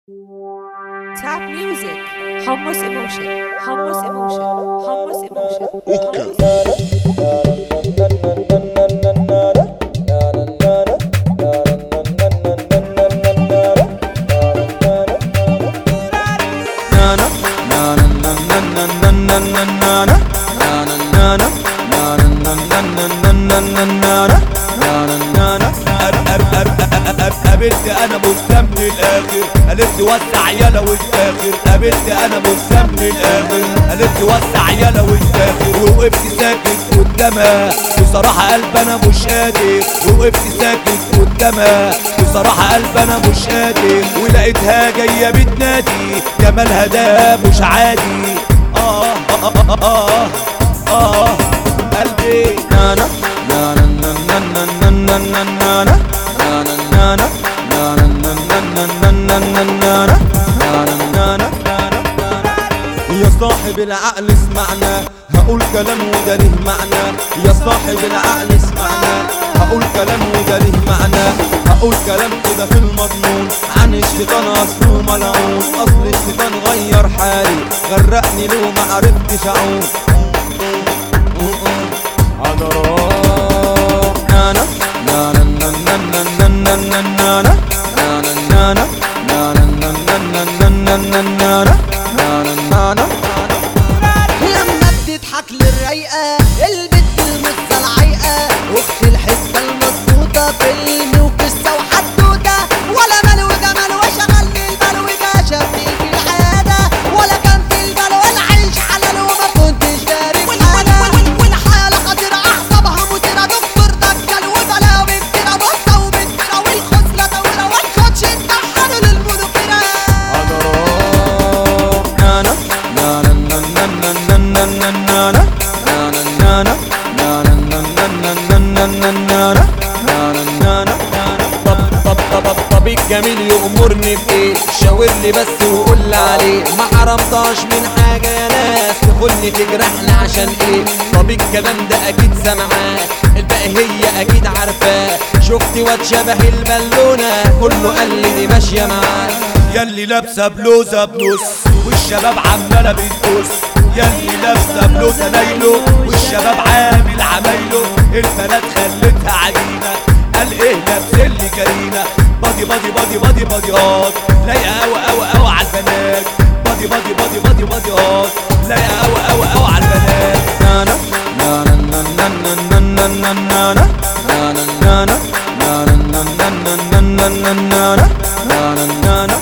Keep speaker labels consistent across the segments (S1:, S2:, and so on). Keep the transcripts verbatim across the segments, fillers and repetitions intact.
S1: Tap music, hummus emotion, hummus emotion, hummus emotion, hummus
S2: قابلت انا مسلم للاخر قالت لي وسع يالا والداخل قابلت انا مسلم للاخر قالت لي وسع يالا والداخل ووقفت ساكت قدامها بصراحه قلب انا مش قادر ووقفت ساكت قدامها بصراحه قلب انا مش قادر ولقيتها جايه بتنادي جمالها ده مش عادي اه اه اه اه اه قلبي نانا نانا نانا نانا نانا نانا يا صاحب العقل اسمعنا هقول كلام وده ليه معنى يا صاحب العقل اسمعنا هقول كلام وده ليه معنى هقول كلام كده في المضمون عن الشيطان اصله ملعون اصل الشيطان غير حالي غرقني لو ما عرفتش اعوم انا راح نانا نانا نانا نانا نانا نانا
S3: لما بتضحك للرايقة البت المصة العايقة اختي الحسة المظبوطة فيلم وقصة وحدوتة ولا مال وجمال وشغل البال وده شافني في الحياة ولا كان في البال ولا عيش حلال وما كنتش داري حاجة والحالة خطيرة أعصابها مثيرة دكتور دجال وبلاوي كتيرة بصة وبنتيرة والخصلة طويلة والكوتش اتدحروا للمذكرة
S2: طب الجميل يأمرني بإيه شاور لي بس وقول لي عليه ما حرمتهاش من حاجة يا ناس تخلني تجرحني عشان ايه طب الكلام ده اكيد سمعاه الباقي هي اكيد عارفاه شفت واد شبه البالونة كله قال لي دي ماشية معاه ياللي لابسة بلوزة بنص والشباب عمالة بتبص ياللي لابسة بلوزة نايلو والشباب عامل عمايله البنات خلتها عجينة قال ايه لابسلي كريمة بادي بادي بادي بادي بادي هات لايقة اوي اوي اوي عالبنات بادي بادي بادي بادي بادي هات لايقة اوي اوي اوي عالبنات نانا نانا نانا نانا نانا نانا نانا نانا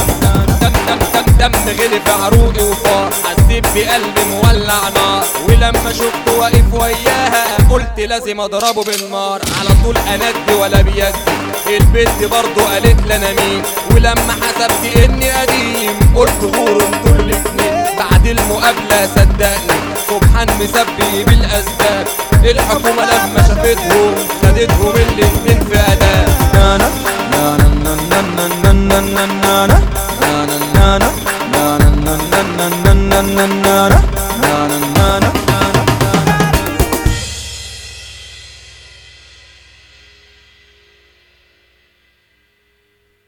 S2: دم غلي في عروقي وفار حسيت بقلبي مولع نار ولما شفته واقف وياها قلت لازم اضربه بالنار على طول اندي ولا بيدي البنت برضه قالت لي انا مين ولما حسبت اني قديم قلت غوروا انتوا الاتنين بعد المقابله صدقني سبحان مسبي بالاسباب الحكومه لما شافتهم خدتهم الاتنين في اداب نانا نانا نانا نانا نانا نانا نانا نانا نانا نانا نانا